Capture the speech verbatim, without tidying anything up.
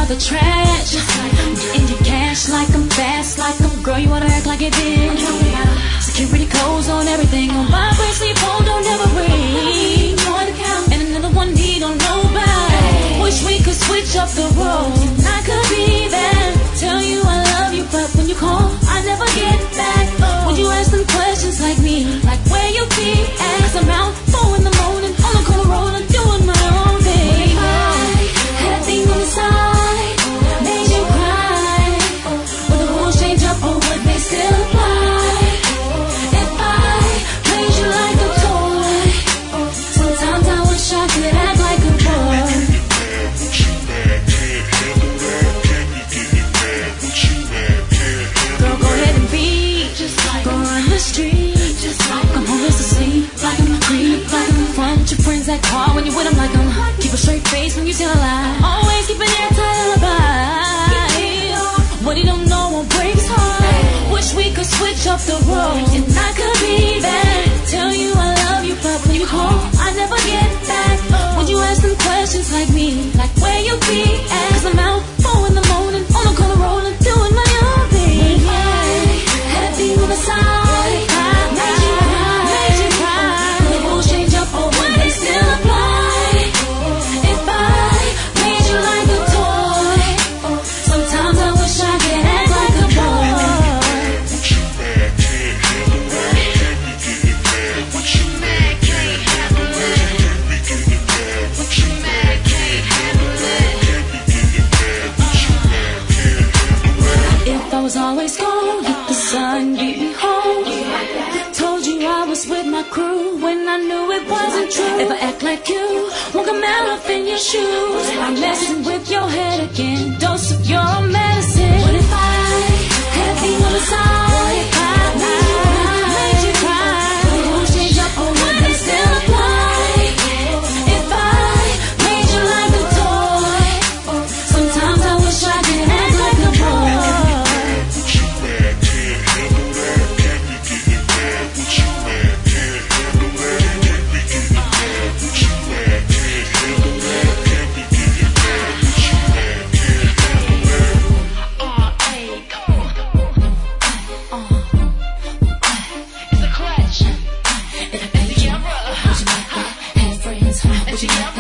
out the trash. In your cash like I'm fast, like I'm girl, you wanna act like it did. Security codes on everything, on my bracelet, phone don't ever ring. And another one need on nobody. Wish we could switch up the roles. I could be there, tell you I love you, but when you call, I never get back. Would you ask them questions like me, like where you be at? Cause I'm out four in the morning, on the corner rolling, doing my own thing. Had a thing on the side, made you cry. Will the rules change up or would they still apply? If I played you like a toy, sometimes I wish I could act like a boy. Girl, go ahead and be just like, go on the street, just like I'm homeless asleep, like I'm a creep, like I'm fun with your friends that call when you with them, like I'm keep a straight face when you tell a lie, always keep an airtight alibi. What you don't know won't break his heart. Wish we could switch up the roles, and I could be there, tell you I love you, but when you call, I never get back. Would you ask them questions like me, like where you be at? Cause I'm out four in the morning, on the corner rolling, doing my own thing. Had a thing on the side, made you cry, made you cry. The rules change up or would they still apply? If I made you like a toy, sometimes I wish I could act like a boy. If I was always gone, let the sun beat me home. Told you I was with my crew when I knew it wasn't true. If I act like you, won't come out up in your shoes. I'm messing with your head again, dose of your medicine. What if I had a thing on the side? If I made you cry, made you cry. The rules change up or would they still apply? If I made you like a toy, sometimes I wish I could act like a boy. Would you